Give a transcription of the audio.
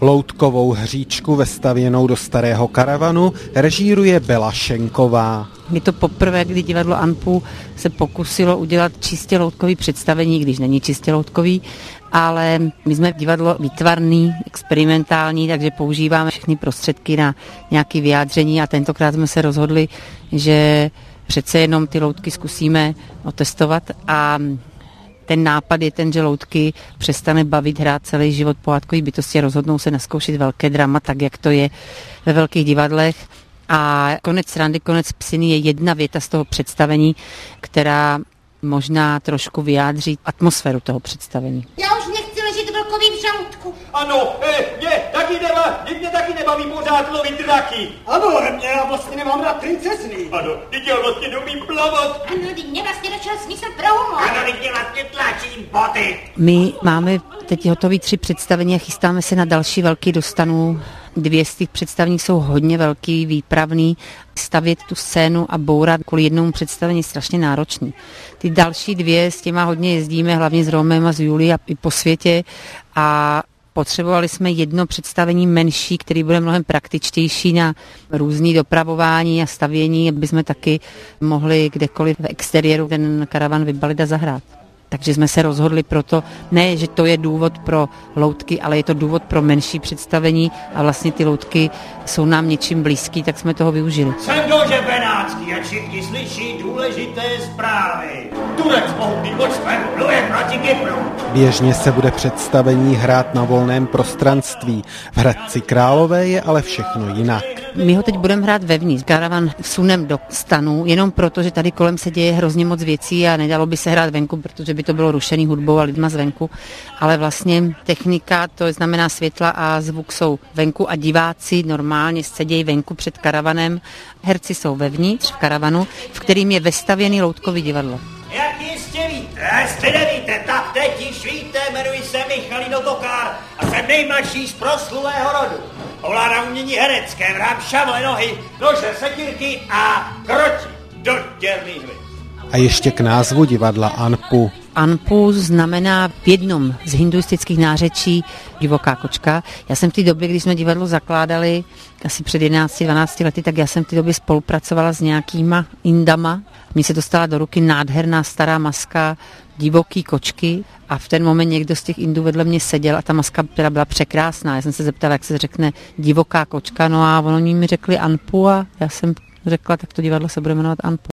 Loutkovou hříčku vestavěnou do starého karavanu režíruje Bela Šenková. Je to poprvé, kdy divadlo Anpu se pokusilo udělat čistě loutkový představení, když není čistě loutkový, ale my jsme divadlo výtvarný, experimentální, takže používáme všechny prostředky na nějaké vyjádření a tentokrát jsme se rozhodli, že přece jenom ty loutky zkusíme otestovat a ten nápad je ten, že loutky přestane bavit hrát celý život pohádkový bytosti, rozhodnou se naskoušet velké drama, tak jak to je ve velkých divadlech. A konec srandy, konec psiny je jedna věta z toho představení, která možná trošku vyjádří atmosféru toho představení. Já už nechci ležet vlkový v žaludku. Ano, mě taky nebaví pořád lovit draky. Ano, já vlastně nemám rád princezny. Ano, teď já vlastně neumím plavat. Ano, teď mě vlastně došel smysl pro humor. Ano, teď mě vlastně tlačím boty. My máme teď hotový 3 představení a chystáme se na další velký dostanu. 2 z těch představení jsou hodně velký, výpravný. Stavět tu scénu a bourat kvůli jednomu představení je strašně náročný. Ty další 2 s těma hodně jezdíme, hlavně s Romem a s Julí a i po světě a potřebovali jsme jedno představení menší, který bude mnohem praktičtější na různý dopravování a stavění, aby jsme taky mohli kdekoliv v exteriéru ten karavan vybalit a zahrát. Takže jsme se rozhodli proto, ne, že to je důvod pro loutky, ale je to důvod pro menší představení a vlastně ty loutky jsou nám něčím blízký, tak jsme toho využili. Jsem Dože Benátský a všichni slyší důležité zprávy. Turec mohutný počtem pluje proti Kypru. Běžně se bude představení hrát na volném prostranství. V Hradci Králové je ale všechno jinak. My ho teď budeme hrát vevnitř. Karavan sunem do stanu, jenom proto, že tady kolem se děje hrozně moc věcí a nedalo by se hrát venku, protože by to bylo rušený hudbou a lidma zvenku. Ale vlastně technika, to znamená světla a zvuk jsou venku a diváci normálně sedějí venku před karavanem. Herci jsou vevnitř v karavanu, v kterým je vestavěný loutkový divadlo. Jak jistě víte, jestli nevíte, tak teď již víte, jmenuji se Michalino Tokár a jsem nejmladší z proslulého rodu. Ovládám umění herecké, hrám šavle, nohy, nože, sekírky a kroti do děrných hvězd. A ještě k názvu divadla Anpu. Anpu znamená v jednom z hinduistických nářečí divoká kočka. Já jsem v té době, když jsme divadlo zakládali, asi před 11-12 lety, tak já jsem v té době spolupracovala s nějakýma Indama. Mně se dostala do ruky nádherná stará maska divoký kočky a v ten moment někdo z těch Indů vedle mě seděl a ta maska byla překrásná. Já jsem se zeptala, jak se řekne divoká kočka, no a oni mi řekli Anpu a já jsem řekla, tak to divadlo se bude jmenovat Anpu.